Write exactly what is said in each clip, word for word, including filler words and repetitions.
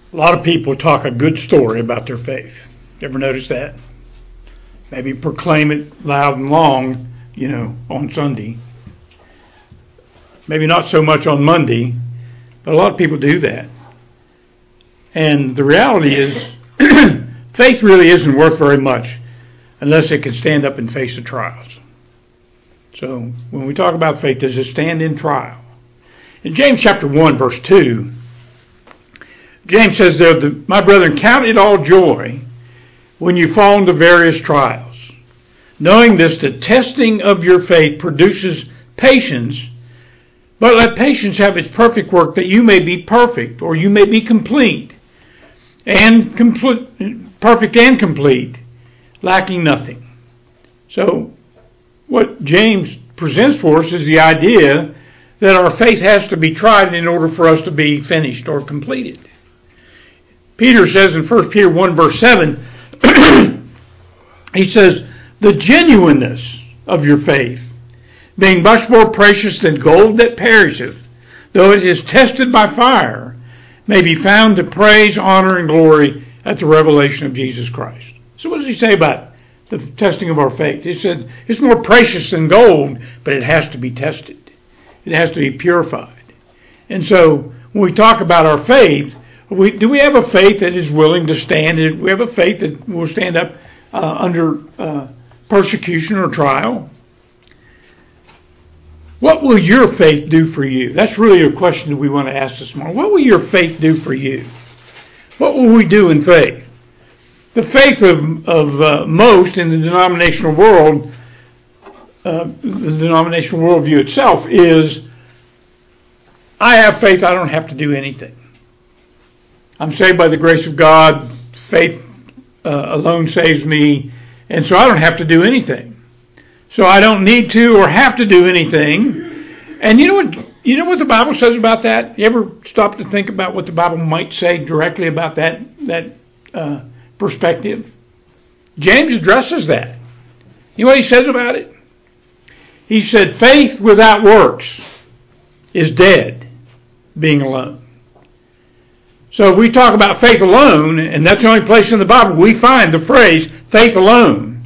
A lot of people talk a good story about their faith. Ever notice that? Maybe proclaim it loud and long, you know, on Sunday. Maybe not so much on Monday, but a lot of people do that. And the reality is, faith really isn't worth very much unless it can stand up and face the trials. So when we talk about faith, does it stand in trial? In James chapter one, verse two, James says there, my brethren, count it all joy when you fall into various trials, knowing this, the testing of your faith produces patience, but let patience have its perfect work, that you may be perfect, or you may be complete, and complete, perfect and complete, lacking nothing. So what James presents for us is the idea that our faith has to be tried in order for us to be finished or completed. Peter says in First Peter one, verse seven, he says, the genuineness of your faith, being much more precious than gold that perisheth, though it is tested by fire, may be found to praise, honor, and glory at the revelation of Jesus Christ. So what does he say about the testing of our faith? He said it's more precious than gold, but it has to be tested. It has to be purified. And so when we talk about our faith, we, do we have a faith that is willing to stand? Do we have a faith that will stand up uh, under uh, persecution or trial? What will your faith do for you? That's really a question that we want to ask this morning. What will your faith do for you? What will we do in faith? The faith of, of uh, most in the denominational world, uh, the denominational worldview itself is, I have faith, I don't have to do anything. I'm saved by the grace of God, faith uh, alone saves me, and so I don't have to do anything. So I don't need to or have to do anything. And you know what you know what the Bible says about that? You ever stop to think about what the Bible might say directly about that that uh, perspective? James addresses that. You know what he says about it? He said, faith without works is dead, being alone. So if we talk about faith alone, and that's the only place in the Bible we find the phrase faith alone,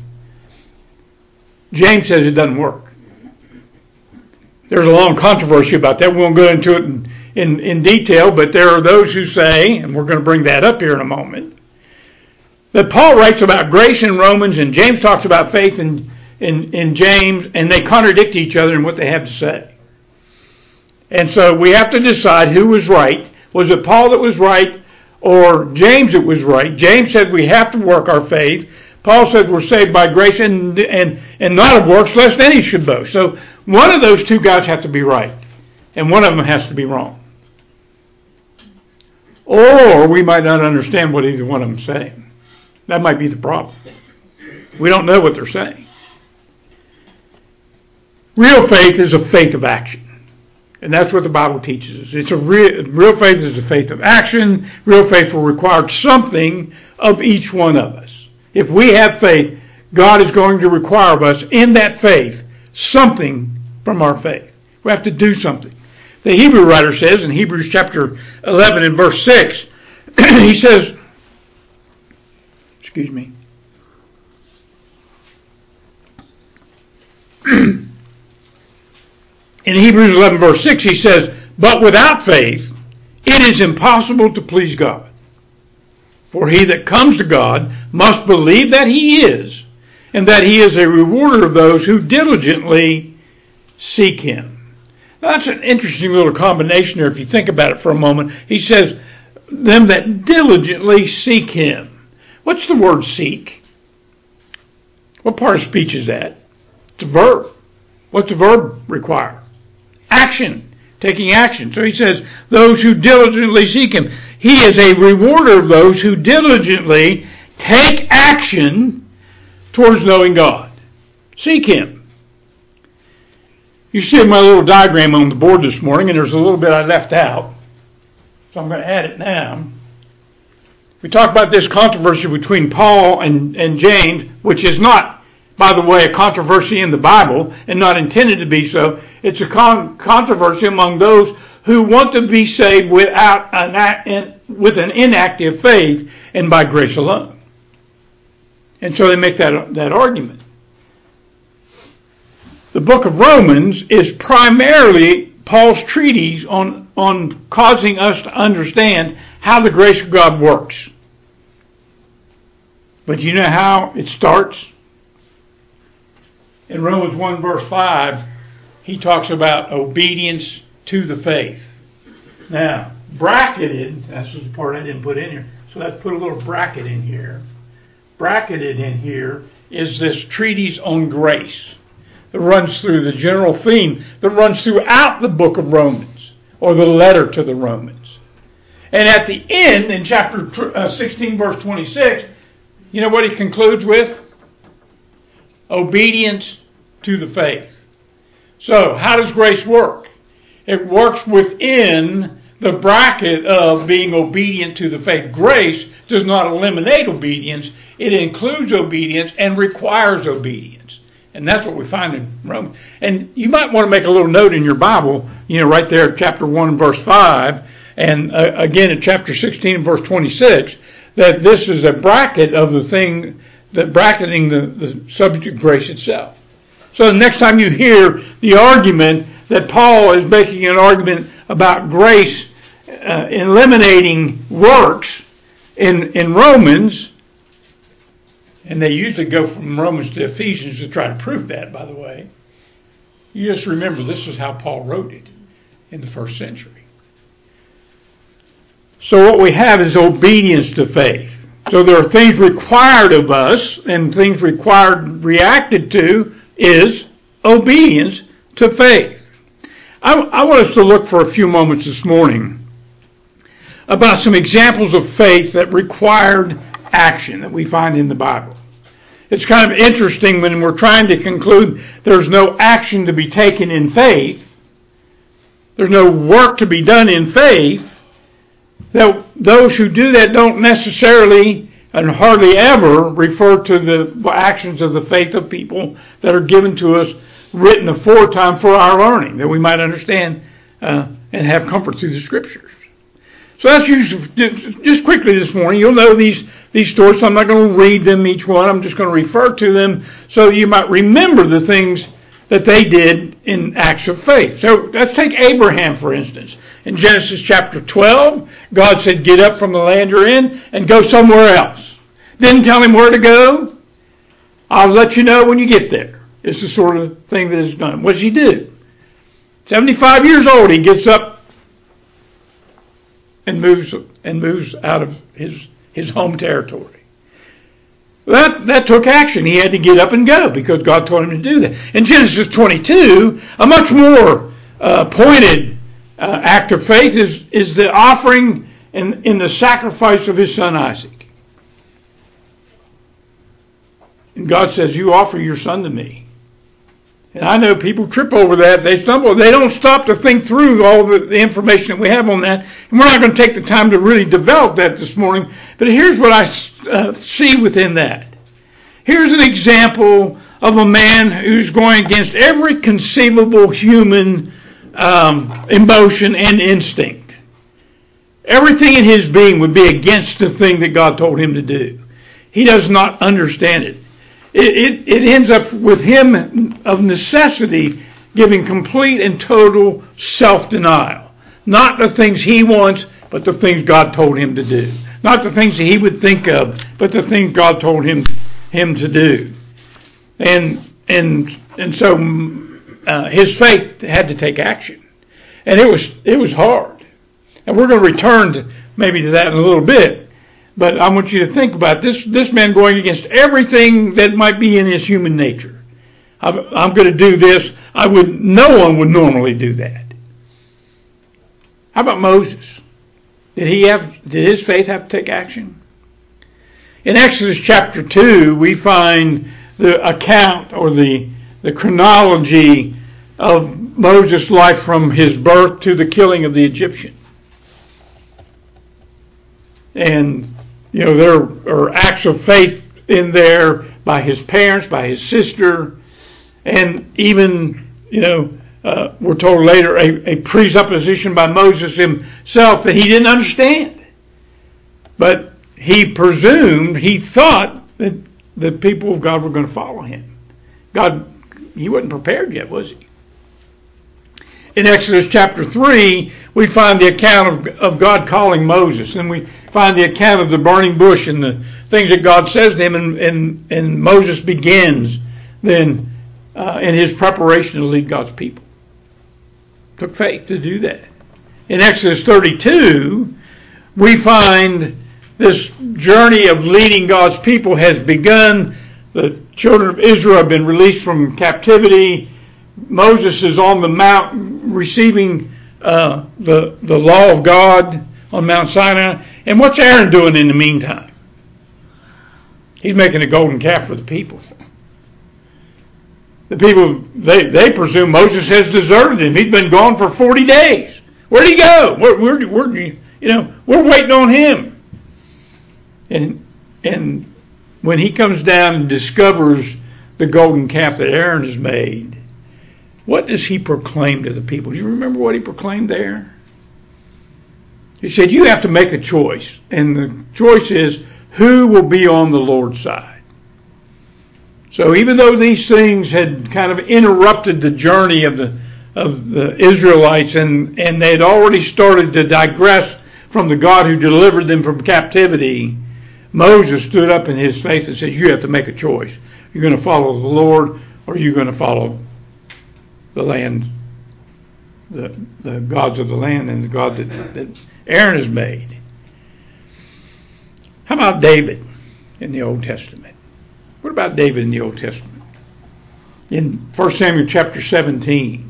James says it doesn't work. There's a long controversy about that. We won't go into it in, in, in detail, but there are those who say, and we're going to bring that up here in a moment, that Paul writes about grace in Romans and James talks about faith in, in, in James, and they contradict each other in what they have to say. And so we have to decide who was right. Was it Paul that was right or James that was right? James said we have to work our faith. Paul said we're saved by grace and, and, and not of works, lest any should boast. So one of those two guys have to be right, and one of them has to be wrong. Or we might not understand what either one of them is saying. That might be the problem. We don't know what they're saying. Real faith is a faith of action. And that's what the Bible teaches us. It's a real, real faith is a faith of action. Real faith will require something of each one of us. If we have faith, God is going to require of us in that faith something from our faith. We have to do something. The Hebrew writer says in Hebrews chapter eleven and verse six, he says, excuse me, in Hebrews eleven verse six he says, but without faith it is impossible to please God. For he that comes to God must believe that he is, and that he is a rewarder of those who diligently seek him. Now that's an interesting little combination there if you think about it for a moment. He says, them that diligently seek him. What's the word seek? What part of speech is that? It's a verb. What's the verb require? Action. Taking action. So he says, those who diligently seek him. He is a rewarder of those who diligently take action towards knowing God. Seek him. You see my little diagram on the board this morning, and there's a little bit I left out. So I'm going to add it now. We talk about this controversy between Paul and, and James, which is not, by the way, a controversy in the Bible and not intended to be so. It's a con- controversy among those who want to be saved without an, an with an inactive faith and by grace alone. And so they make that, that argument. The book of Romans is primarily Paul's treatise on, on causing us to understand how the grace of God works. But you know how it starts? In Romans one verse five, he talks about obedience to the faith. Now, bracketed, that's the part I didn't put in here, so let's put a little bracket in here. Bracketed in here is this treatise on grace that runs through the general theme that runs throughout the book of Romans, or the letter to the Romans. And at the end, in chapter sixteen, verse twenty-six, you know what he concludes with? Obedience to the faith. So, how does grace work? It works within the bracket of being obedient to the faith. Grace does not eliminate obedience. It includes obedience and requires obedience. And that's what we find in Romans. And you might want to make a little note in your Bible, you know, right there, chapter one, verse five, and uh, again in chapter sixteen, verse twenty-six, that this is a bracket of the thing, that bracketing the, the subject of grace itself. So the next time you hear the argument that Paul is making an argument about grace uh, eliminating works in, in Romans, and they usually go from Romans to Ephesians to try to prove that, by the way, you just remember this is how Paul wrote it in the first century. So what we have is obedience to faith. So there are things required of us, and things required, reacted to, is obedience to faith. I, I want us to look for a few moments this morning about some examples of faith that required action that we find in the Bible. It's kind of interesting when we're trying to conclude there's no action to be taken in faith, there's no work to be done in faith, that those who do that don't necessarily and hardly ever refer to the actions of the faith of people that are given to us, written aforetime for our learning, that we might understand uh, and have comfort through the Scriptures. So that's usually, just quickly this morning, you'll know these, these stories, so I'm not going to read them each one, I'm just going to refer to them so you might remember the things that they did in acts of faith. So let's take Abraham, for instance. In Genesis chapter twelve, God said, get up from the land you're in and go somewhere else. Didn't tell him where to go. I'll let you know when you get there. It's the sort of thing that is done. What does he do? seventy-five years old, he gets up and moves and moves out of his, his home territory. That, that took action. He had to get up and go because God told him to do that. In Genesis twenty-two, a much more uh, pointed uh, act of faith is, is the offering in, in the sacrifice of his son Isaac. And God says, you offer your son to me. And I know people trip over that. They stumble. They don't stop to think through all the, the information that we have on that. And we're not going to take the time to really develop that this morning. But here's what I uh, see within that. Here's an example of a man who's going against every conceivable human um, emotion and instinct. Everything in his being would be against the thing that God told him to do. He does not understand it. It, it, it ends up with him of necessity giving complete and total self-denial. Not the things he wants, but the things God told him to do. Not the things that he would think of, but the things God told him him to do. And and and so uh, his faith had to take action, and it was it was hard. And we're going to return to, maybe to that in a little bit. But I want you to think about this, this man going against everything that might be in his human nature. I'm, I'm going to do this. I would, no one would normally do that. How about Moses? Did he have, did his faith have to take action? In Exodus chapter two, we find the account or the, the chronology of Moses' life from his birth to the killing of the Egyptian. And you know, there are acts of faith in there by his parents, by his sister, and even, you know, uh, we're told later a, a presupposition by Moses himself that he didn't understand. But he presumed, he thought that the people of God were going to follow him. God, he wasn't prepared yet, was he? In Exodus chapter three, we find the account of, of God calling Moses, and we find the account of the burning bush and the things that God says to him, and, and, and Moses begins then uh, in his preparation to lead God's people. It took faith to do that. In Exodus thirty-two, we find this journey of leading God's people has begun. The children of Israel have been released from captivity. Moses is on the mount receiving uh, the, the law of God on Mount Sinai. And what's Aaron doing in the meantime? He's making a golden calf for the people. The people, they, they presume Moses has deserted him. He's been gone for forty days. Where'd he go? We're, we're, we're, you know, we're waiting on him. And, and when he comes down and discovers the golden calf that Aaron has made, what does he proclaim to the people? Do you remember what he proclaimed there? He said, you have to make a choice. And the choice is, who will be on the Lord's side? So even though these things had kind of interrupted the journey of the of the Israelites, and, and they had already started to digress from the God who delivered them from captivity, Moses stood up in his faith and said, you have to make a choice. You're going to follow the Lord, or you're going to follow the land, the, the gods of the land and the God that, that Aaron has made. How about David in the Old Testament? What about David in the Old Testament? In First Samuel chapter seventeen,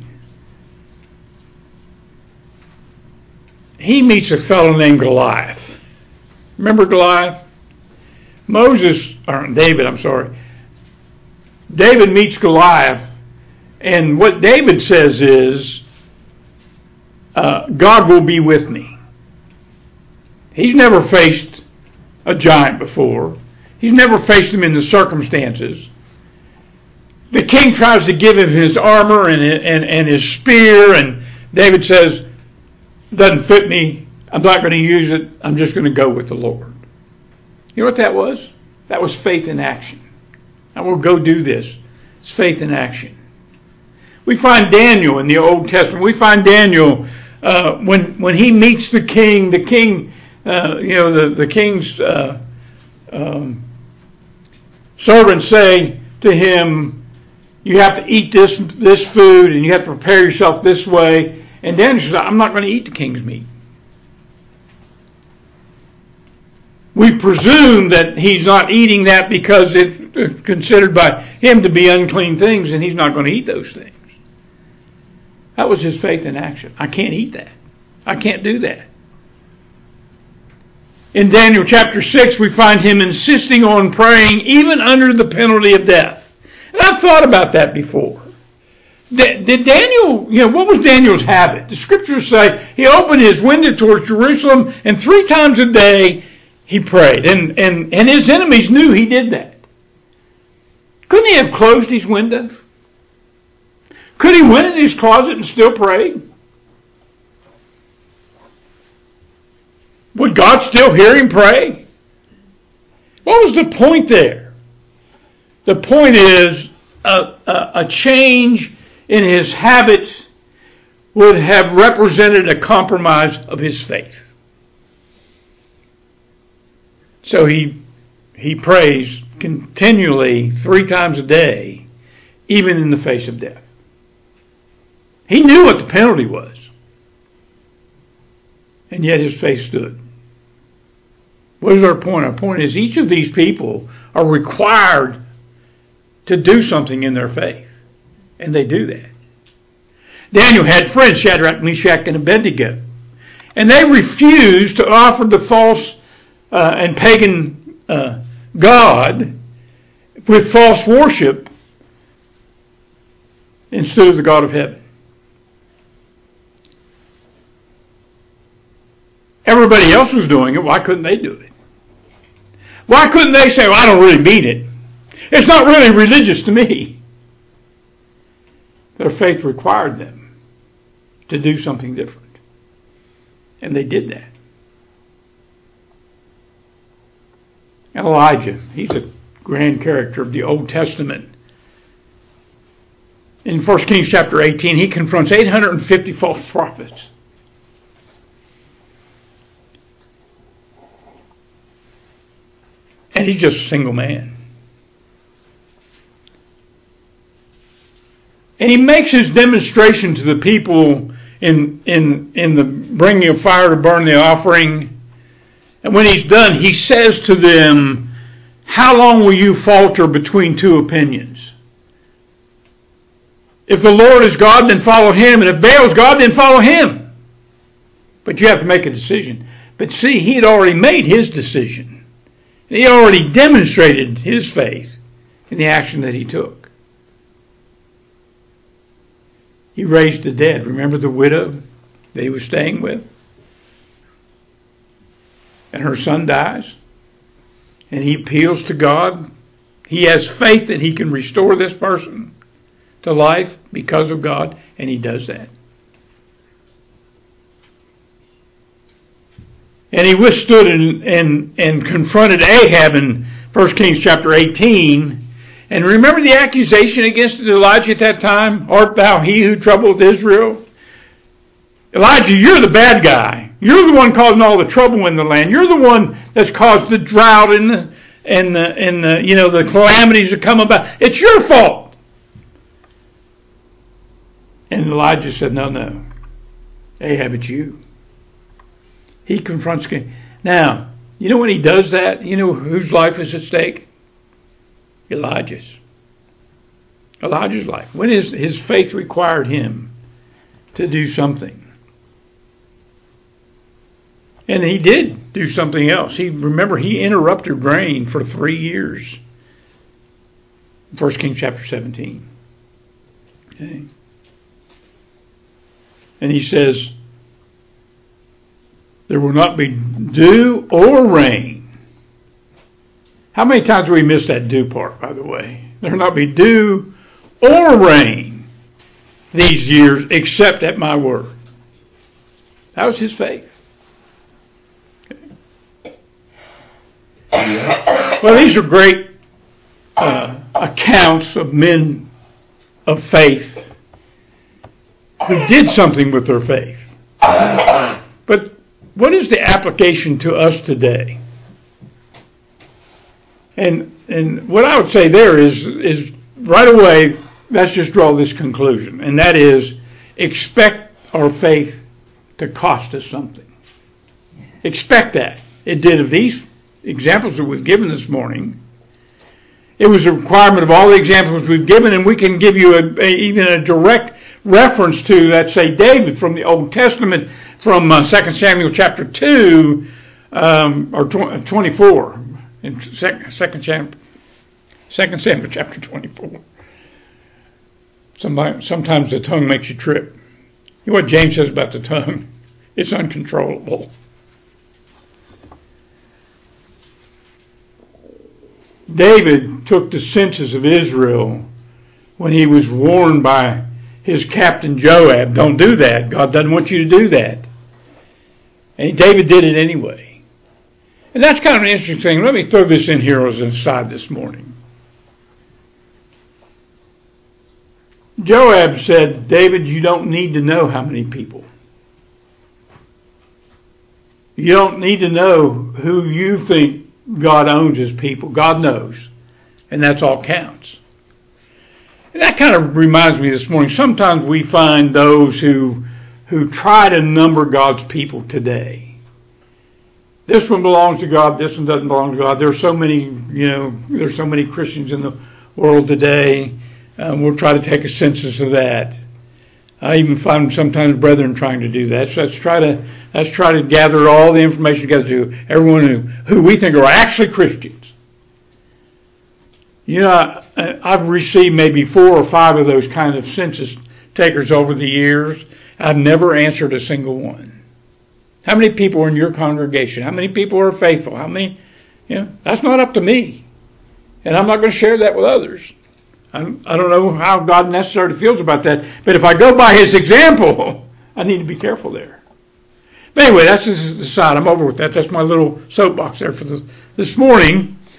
he meets a fellow named Goliath. Remember Goliath? Moses, or David, I'm sorry. David meets Goliath, and what David says is, uh, God will be with me. He's never faced a giant before. He's never faced him in the circumstances. The king tries to give him his armor and, and, and his spear, and David says, doesn't fit me. I'm not going to use it. I'm just going to go with the Lord. You know what that was? That was faith in action. I will go do this. It's faith in action. We find Daniel in the Old Testament. We find Daniel uh, when when he meets the king. The king, uh, you know, the the king's uh, um, servants say to him, "You have to eat this this food, and you have to prepare yourself this way." And Daniel says, "I'm not going to eat the king's meat." We presume that he's not eating that because it's considered by him to be unclean things, and he's not going to eat those things. That was his faith in action. I can't eat that. I can't do that. In Daniel chapter six, we find him insisting on praying even under the penalty of death. And I've thought about that before. Did Daniel, you know, what was Daniel's habit? The scriptures say he opened his window towards Jerusalem, and three times a day he prayed. And, and, and his enemies knew he did that. Couldn't he have closed his windows? Could he went in his closet and still pray? Would God still hear him pray? What was the point there? The point is a, a, a change in his habits would have represented a compromise of his faith. So he he prays continually three times a day, even in the face of death. He knew what the penalty was, and yet his faith stood. What is our point? Our point is each of these people are required to do something in their faith, and they do that. Daniel had friends, Shadrach, Meshach, and Abednego, and they refused to offer the false uh, and pagan uh, God with false worship instead of the God of heaven. Everybody else was doing it. Why couldn't they do it? Why couldn't they say, well, I don't really mean it. It's not really religious to me. Their faith required them to do something different. And they did that. Elijah, he's a grand character of the Old Testament. In First Kings chapter eighteen, he confronts eight hundred fifty false prophets. And he's just a single man. And he makes his demonstration to the people in, in, in the bringing of fire to burn the offering. And when he's done, he says to them, how long will you falter between two opinions? If the Lord is God, then follow him. And if Baal is God, then follow him. But you have to make a decision. But see, he had already made his decision. He already demonstrated his faith in the action that he took. He raised the dead. Remember the widow that he was staying with? And her son dies. And he appeals to God. He has faith that he can restore this person to life because of God. And he does that. And he withstood and, and, and confronted Ahab in First Kings chapter eighteen. And remember the accusation against Elijah at that time? Art thou he who troubleth Israel? Elijah, you're the bad guy. You're the one causing all the trouble in the land. You're the one that's caused the drought and the, and the, and the, you know, the calamities that come about. It's your fault. And Elijah said, no, no. Ahab, it's you. He confronts King. Now, you know when he does that, you know whose life is at stake? Elijah's. Elijah's life. When his, his faith required him to do something. And he did do something else. He remember he interrupted rain for three years. First Kings chapter seventeen. Okay. And he says, there will not be dew or rain. How many times do we miss that dew part, by the way? There will not be dew or rain these years except at my word. That was his faith. Okay. Well, these are great uh, accounts of men of faith who did something with their faith. But what is the application to us today? And and what I would say there is is right away, let's just draw this conclusion, and that is expect our faith to cost us something. Expect that. It did of these examples that we've given this morning. It was a requirement of all the examples we've given, and we can give you a, a, even a direct reference to, let's say, David from the Old Testament, from uh, Second Samuel chapter two, um, or tw- twenty-four, in Second Samuel, Second Samuel chapter twenty-four. Somebody, sometimes the tongue makes you trip. You know what James says about the tongue? It's uncontrollable. David took the census of Israel when he was warned by his captain Joab, don't do that. God doesn't want you to do that. And David did it anyway. And that's kind of an interesting thing. Let me throw this in here as an aside this morning. Joab said, David, you don't need to know how many people. You don't need to know who you think God owns his people. God knows. And that's all counts. And that kind of reminds me this morning, sometimes we find those who who try to number God's people today. This one belongs to God, this one doesn't belong to God. There's so many, you know, there's so many Christians in the world today. Um, we'll try to take a census of that. I even find sometimes brethren trying to do that. So let's try to let's try to gather all the information together to everyone who, who we think are actually Christians. You know, I, I've received maybe four or five of those kind of census takers over the years. I've never answered a single one. How many people are in your congregation? How many people are faithful? How many? You know, that's not up to me. And I'm not going to share that with others. I'm, I don't know how God necessarily feels about that. But if I go by his example, I need to be careful there. But anyway, that's just the side. I'm over with that. That's my little soapbox there for the, this morning.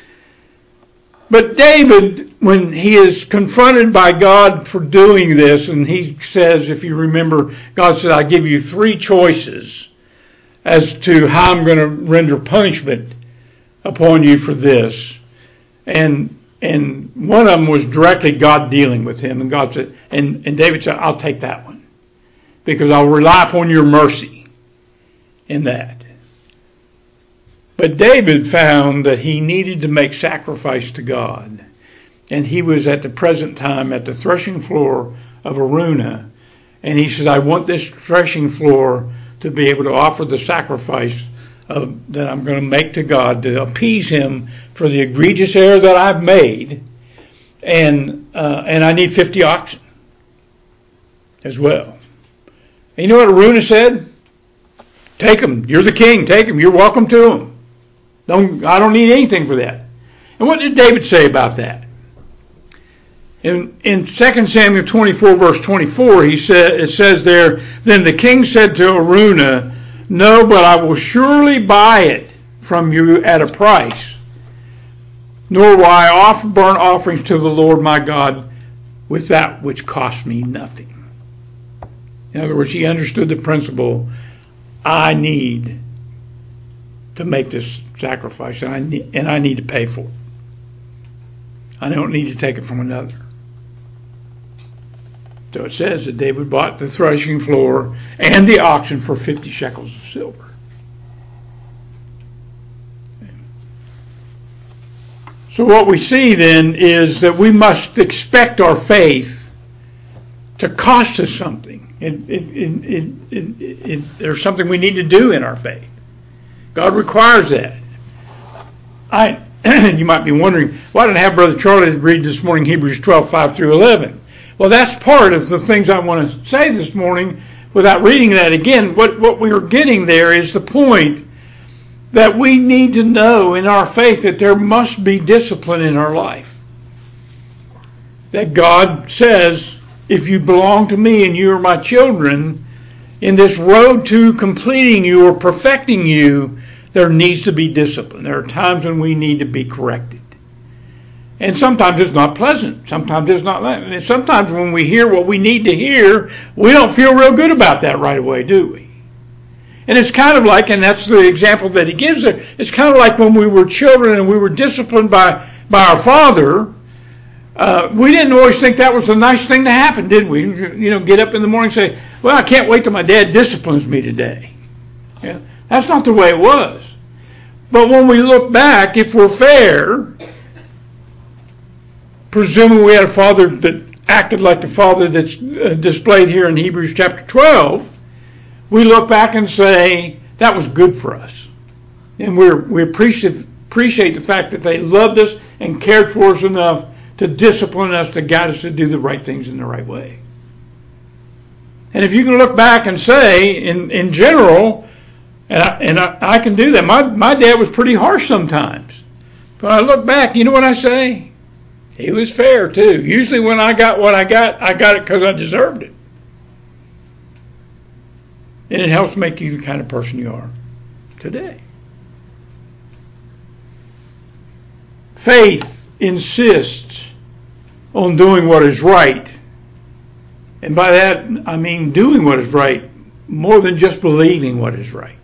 But David, when he is confronted by God for doing this, and he says, if you remember, God said, I give you three choices as to how I'm going to render punishment upon you for this. And and one of them was directly God dealing with him. And God said, and, and David said, I'll take that one, because I'll rely upon your mercy in that. But David found that he needed to make sacrifice to God. And he was at the present time at the threshing floor of Araunah. And he said, I want this threshing floor to be able to offer the sacrifice of, that I'm going to make to God to appease him for the egregious error that I've made. And uh, and I need fifty oxen as well. And you know what Araunah said? Take them. You're the king. Take them. You're welcome to them. Don't, I don't need anything for that. And what did David say about that? In, in Second Samuel twenty-four, verse twenty-four, he said, it says there, then the king said to Araunah, no, but I will surely buy it from you at a price, nor will I offer burnt offerings to the Lord my God with that which cost me nothing. In other words, he understood the principle, I need to make this sacrifice, and I need, and I need to pay for it. I don't need to take it from another. So it says that David bought the threshing floor and the oxen for fifty shekels of silver. So what we see then is that we must expect our faith to cost us something. It, it, it, it, it, it, there's something we need to do in our faith. God requires that. I, you might be wondering, why didn't I have Brother Charlie read this morning Hebrews twelve, five through eleven? Well, that's part of the things I want to say this morning without reading that again. What, what we are getting there is the point that we need to know in our faith that there must be discipline in our life. That God says, if you belong to me and you are my children, in this road to completing you or perfecting you, there needs to be discipline. There are times when we need to be corrected. And sometimes it's not pleasant. Sometimes it's not. And sometimes when we hear what we need to hear, we don't feel real good about that right away, do we? And it's kind of like, and that's the example that he gives there, it's kind of like when we were children and we were disciplined by, by our father. Uh, we didn't always think that was a nice thing to happen, did we? You know, get up in the morning and say, well, I can't wait till my dad disciplines me today. Yeah, that's not the way it was. But when we look back, if we're fair, presuming we had a father that acted like the father that's uh, displayed here in Hebrews chapter twelve, we look back and say, that was good for us. And we're, we appreciate, appreciate the fact that they loved us and cared for us enough to discipline us, to guide us to do the right things in the right way. And if you can look back and say, in, in general, and, I, and I, I can do that, my, my dad was pretty harsh sometimes. But I look back, you know what I say? He was fair too. Usually when I got what I got, I got it because I deserved it. And it helps make you the kind of person you are today. Faith insists on doing what is right. And by that, I mean doing what is right more than just believing what is right.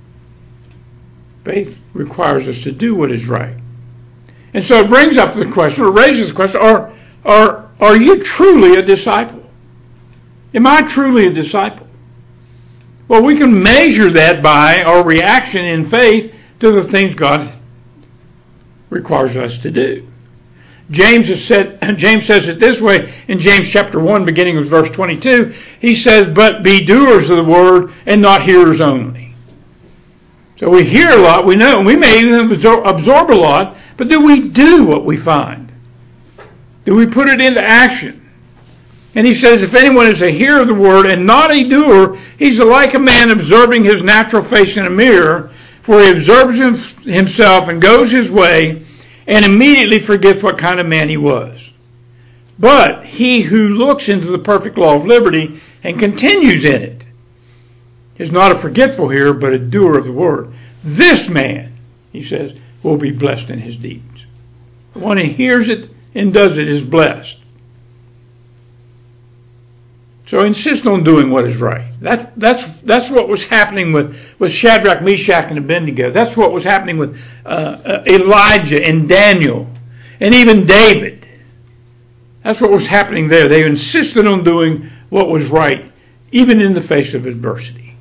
Faith requires us to do what is right. And so it brings up the question, or raises the question, are, are, are you truly a disciple? Am I truly a disciple? Well, we can measure that by our reaction in faith to the things God requires us to do. James has said, James says it this way in James chapter one, beginning with verse twenty-two. He says, but be doers of the word and not hearers only. So we hear a lot, we know, we may even absorb, absorb a lot, but do we do what we find? Do we put it into action? And he says, if anyone is a hearer of the word and not a doer, he's like a man observing his natural face in a mirror, for he observes himself and goes his way and immediately forgets what kind of man he was. But he who looks into the perfect law of liberty and continues in it is not a forgetful hearer, but a doer of the word. This man, he says, will be blessed in his deeds. The one who hears it and does it is blessed. So insist on doing what is right. That, that's, that's what was happening with, with Shadrach, Meshach, and Abednego. That's what was happening with uh, uh, Elijah and Daniel and even David. That's what was happening there. They insisted on doing what was right, even in the face of adversity.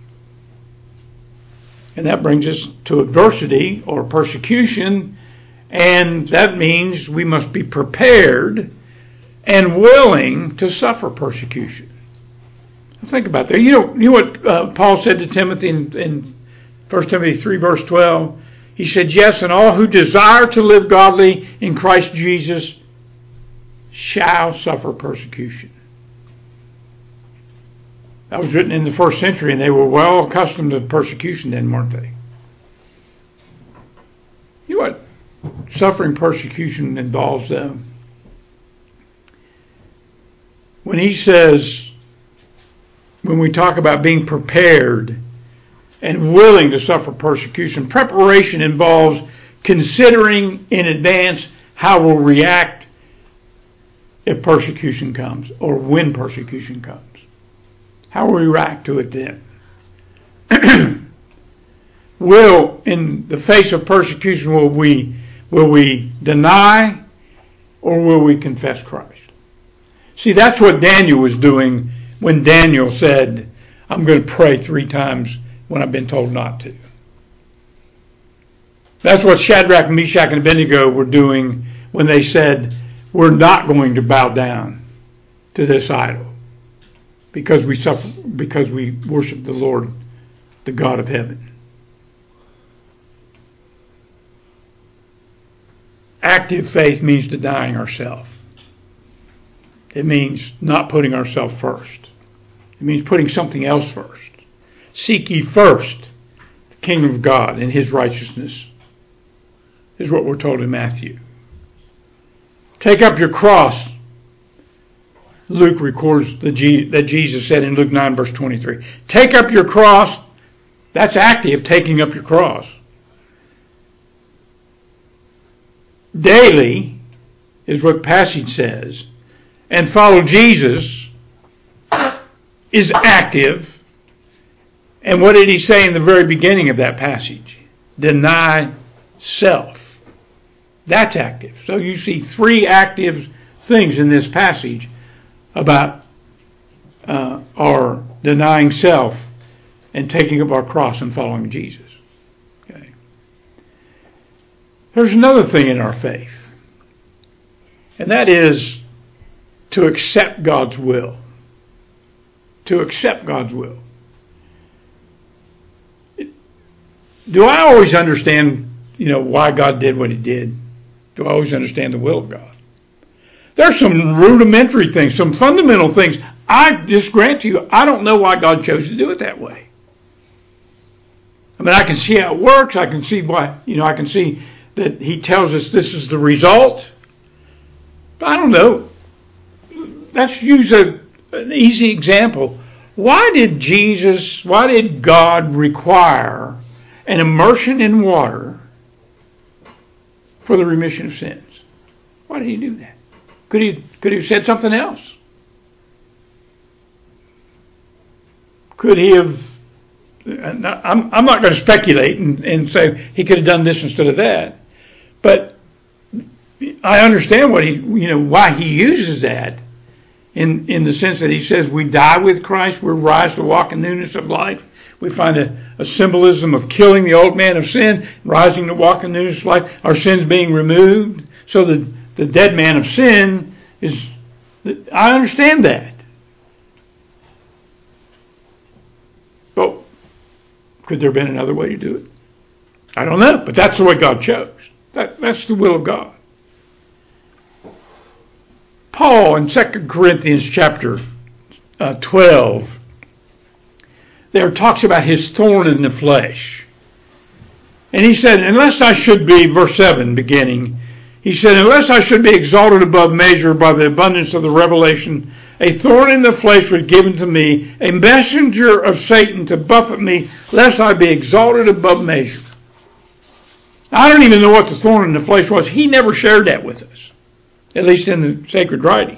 And that brings us to adversity or persecution, and that means we must be prepared and willing to suffer persecution. Think about that. You know, you know what uh, Paul said to Timothy in, in First Timothy three, verse twelve? He said, yes, and all who desire to live godly in Christ Jesus shall suffer persecution. That was written in the first century, and they were well accustomed to persecution then, weren't they? You know what suffering persecution involves, though? When he says, when we talk about being prepared and willing to suffer persecution, preparation involves considering in advance how we'll react if persecution comes or when persecution comes. How will we react to it then? Will, in the face of persecution, will we, will we deny or will we confess Christ? See, that's what Daniel was doing when Daniel said, I'm going to pray three times when I've been told not to. That's what Shadrach, Meshach, and Abednego were doing when they said, we're not going to bow down to this idol because we suffer, because we worship the Lord, the God of heaven. Active faith means denying ourselves. It means not putting ourselves first. It means putting something else first. Seek ye first the kingdom of God and his righteousness, is what we're told in Matthew. Take up your cross. Luke records that Jesus said in Luke nine, verse twenty-three. Take up your cross. That's active, taking up your cross. Daily is what the passage says. And follow Jesus is active. And what did he say in the very beginning of that passage? Deny self. That's active. So you see three active things in this passage about uh, our denying self and taking up our cross and following Jesus. Okay. There's another thing in our faith, and that is to accept God's will. To accept God's will. Do I always understand, you know, why God did what he did? Do I always understand the will of God? There's some rudimentary things, some fundamental things. I just grant you, I don't know why God chose to do it that way. I mean, I can see how it works. I can see why, you know, I can see that he tells us this is the result. But I don't know. Let's use a, an easy example. Why did Jesus, why did God require an immersion in water for the remission of sins? Why did he do that? Could he, could he have said something else? Could he have, I'm, I'm not going to speculate and, and say he could have done this instead of that, but I understand what he, you know, why he uses that in, in the sense that he says we die with Christ, we rise to walk in newness of life. We find a, a symbolism of killing the old man of sin, rising to walk in newness of life, our sins being removed. So the, the dead man of sin is, I understand that. But could there have been another way to do it? I don't know, but that's the way God chose. That, that's the will of God. Paul in Second Corinthians chapter uh, twelve, there talks about his thorn in the flesh. And he said, unless I should be, verse seven beginning, he said, unless I should be exalted above measure by the abundance of the revelation, a thorn in the flesh was given to me, a messenger of Satan to buffet me, lest I be exalted above measure. I don't even know what the thorn in the flesh was. He never shared that with us, at least in the sacred writings.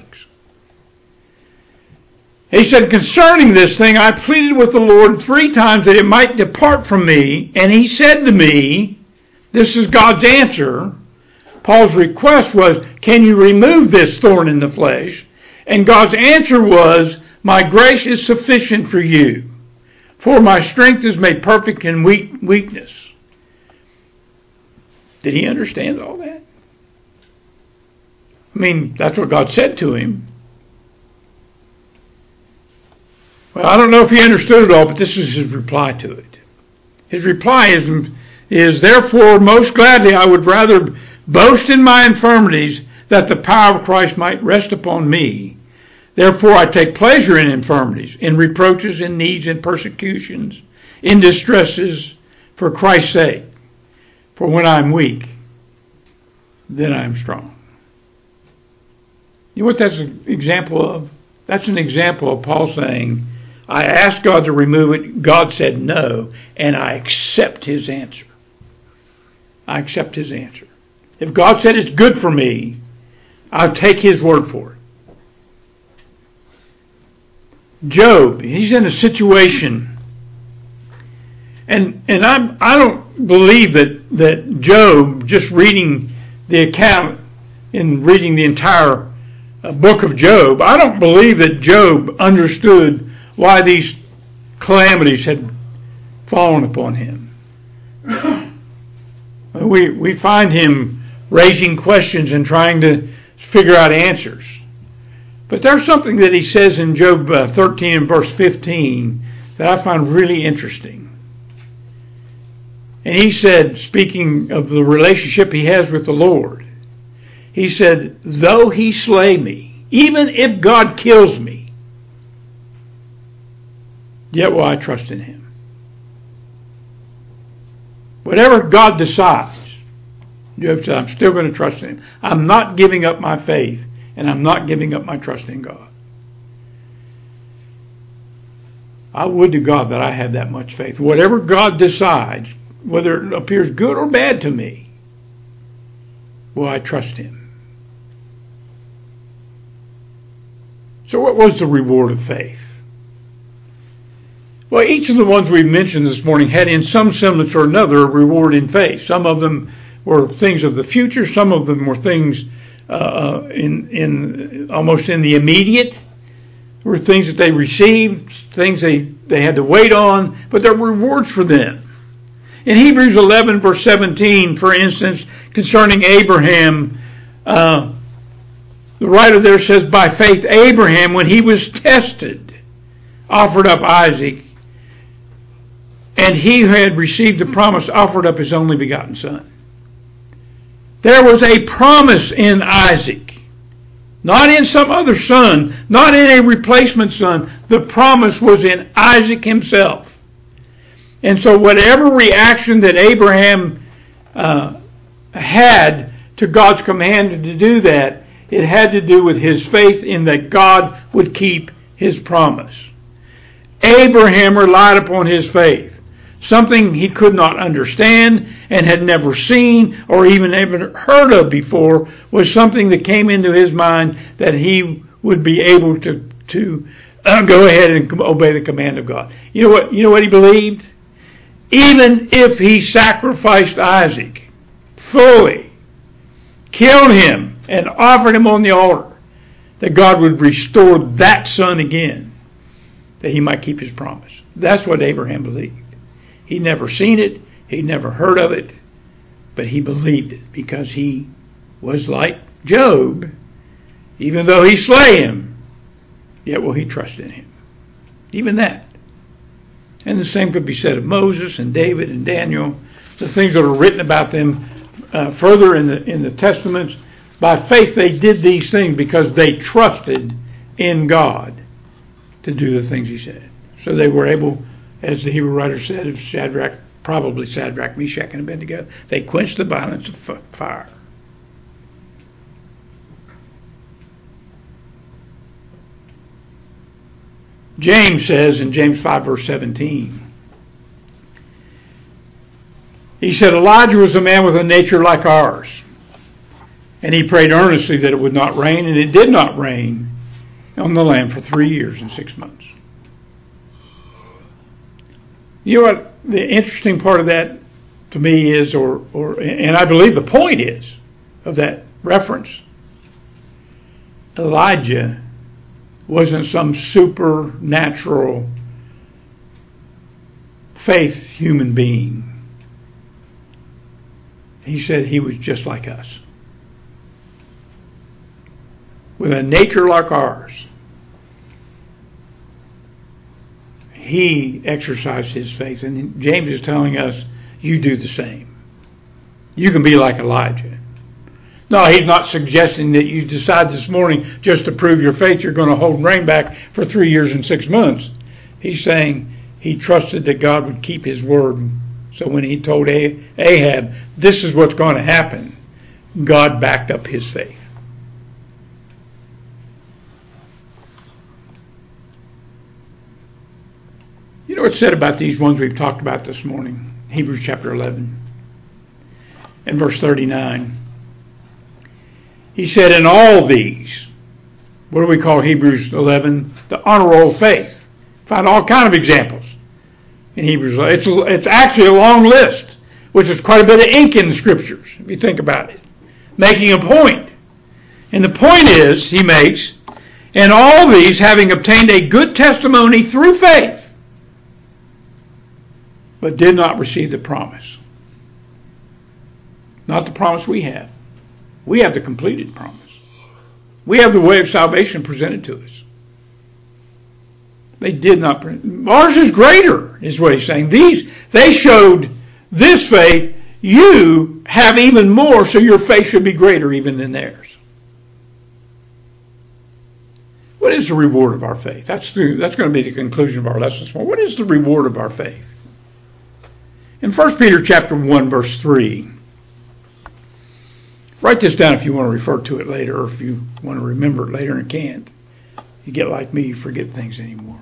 He said, concerning this thing, I pleaded with the Lord three times that it might depart from me. And he said to me, this is God's answer. Paul's request was, can you remove this thorn in the flesh? And God's answer was, my grace is sufficient for you, for my strength is made perfect in weak, weakness. Did he understand all that? I mean, that's what God said to him. Well, I don't know if he understood it all, but this is his reply to it. His reply is, is therefore, most gladly I would rather boast in my infirmities, that the power of Christ might rest upon me. Therefore I take pleasure in infirmities, in reproaches, in needs, in persecutions, in distresses, for Christ's sake. For when I am weak, then I am strong. You know what that's an example of? That's an example of Paul saying, I asked God to remove it. God said no, and I accept his answer. I accept his answer. If God said it's good for me, I'll take his word for it. Job, he's in a situation, and and I'm I don't believe that that Job, just reading the account and reading the entire book of Job, I don't believe that Job understood why these calamities had fallen upon him. We we find him raising questions and trying to figure out answers. But there's something that he says in Job uh, thirteen and verse fifteen that I find really interesting. And he said, speaking of the relationship he has with the Lord, he said, though he slay me, even if God kills me, yet will I trust in him. Whatever God decides, Job said, I'm still going to trust in him. I'm not giving up my faith, and I'm not giving up my trust in God. I would to God that I had that much faith. Whatever God decides, whether it appears good or bad to me, will I trust him. So what was the reward of faith? Well, each of the ones we've mentioned this morning had in some semblance or another a reward in faith. Some of them were things of the future. Some of them were things uh, in in almost in the immediate. Were things that they received, things they, they had to wait on, but there were rewards for them. In Hebrews eleven, verse seventeen, for instance, concerning Abraham, uh, the writer there says, by faith Abraham, when he was tested, offered up Isaac, and he who had received the promise offered up his only begotten son. There was a promise in Isaac, not in some other son, not in a replacement son. The promise was in Isaac himself. And so whatever reaction that Abraham uh, had to God's command to do that, it had to do with his faith in that God would keep his promise. Abraham relied upon his faith. Something he could not understand and had never seen or even ever heard of before was something that came into his mind that he would be able to, to uh, go ahead and obey the command of God. You know what, you know what he believed? Even if he sacrificed Isaac fully, killed him, and offered him on the altar, that God would restore that son again, that he might keep his promise. That's what Abraham believed. He'd never seen it, he'd never heard of it, but he believed it because he was like Job. Even though he slay him, yet will he trust in him. Even that. And the same could be said of Moses and David and Daniel, the things that are written about them uh, further in the in the Testaments. By faith they did these things because they trusted in God to do the things he said. So they were able, as the Hebrew writer said of Shadrach, probably Shadrach, Meshach, and Abednego, they quenched the violence of fire. James says in James five verse seventeen, He said Elijah was a man with a nature like ours. And he prayed earnestly that it would not rain, and it did not rain on the land for three years and six months. You know what the interesting part of that to me is, or, or and I believe the point is of that reference, Elijah wasn't some supernatural faith human being. He said he was just like us, with a nature like ours. He exercised his faith, and James is telling us, you do the same. You can be like Elijah. No, he's not suggesting that you decide this morning just to prove your faith you're going to hold rain back for three years and six months. He's saying he trusted that God would keep his word. So when he told Ahab, this is what's going to happen, God backed up his faith. You know what's said about these ones we've talked about this morning? Hebrews chapter eleven and verse thirty-nine. He said, in all these, what do we call Hebrews eleven? The honor roll of faith. Find all kind of examples in Hebrews. It's, it's actually a long list, which is quite a bit of ink in the scriptures, if you think about it, making a point. And the point is, he makes, in all these, having obtained a good testimony through faith, but did not receive the promise. Not the promise we have. We have the completed promise. We have the way of salvation presented to us. They did not. Ours is greater, is what he's saying. These, they showed this faith. You have even more, so your faith should be greater even than theirs. What is the reward of our faith? That's the, that's going to be the conclusion of our lesson this morning. What is the reward of our faith? In First Peter chapter one, verse three, write this down if you want to refer to it later, or if you want to remember it later and can't. You get like me, you forget things anymore.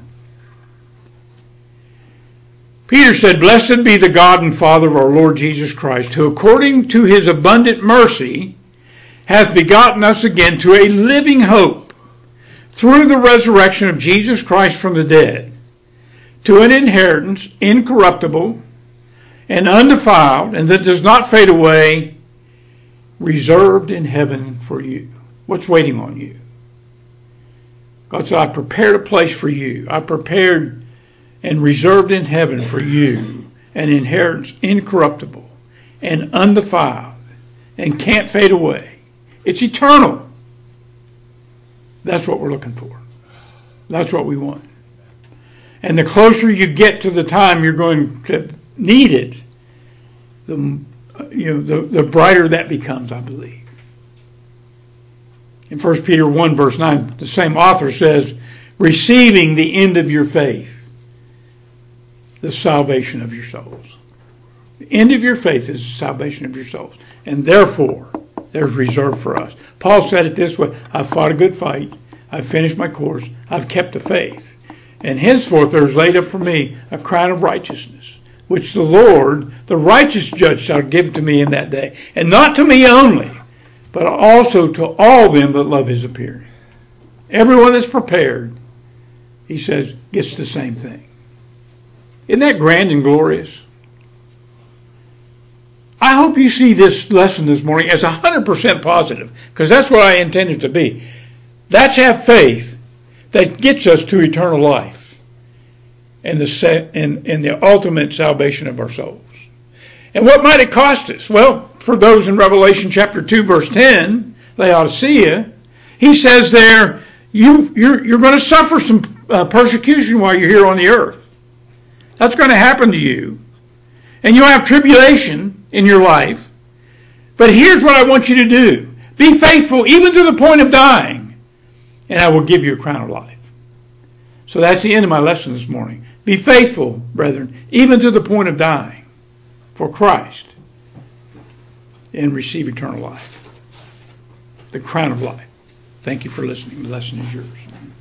Peter said, blessed be the God and Father of our Lord Jesus Christ, who according to his abundant mercy hath begotten us again to a living hope through the resurrection of Jesus Christ from the dead, to an inheritance incorruptible and undefiled, and that does not fade away, reserved in heaven for you. What's waiting on you? God said, I prepared a place for you. I prepared and reserved in heaven for you an inheritance incorruptible and undefiled and can't fade away. It's eternal. That's what we're looking for. That's what we want. And the closer you get to the time you're going to need it, the you know the, the brighter that becomes, I believe. In First Peter one, verse nine, the same author says, receiving the end of your faith, the salvation of your souls. The end of your faith is the salvation of your souls. And therefore, there's reserved for us. Paul said it this way, I've fought a good fight, I've finished my course, I've kept the faith. And henceforth there is laid up for me a crown of righteousness, which the Lord, the righteous judge, shall give to me in that day. And not to me only, but also to all them that love his appearing. Everyone that's prepared, he says, gets the same thing. Isn't that grand and glorious? I hope you see this lesson this morning as one hundred percent positive, because that's what I intended to be. That's have faith that gets us to eternal life and the, and, and the ultimate salvation of our souls. And what might it cost us? Well, for those in Revelation chapter two, verse ten, Laodicea, he says there, you, you're, you're going to suffer some uh, persecution while you're here on the earth. That's going to happen to you. And you'll have tribulation in your life. But here's what I want you to do. Be faithful even to the point of dying, and I will give you a crown of life. So that's the end of my lesson this morning. Be faithful, brethren, even to the point of dying for Christ, and receive eternal life. The crown of life. Thank you for listening. The lesson is yours.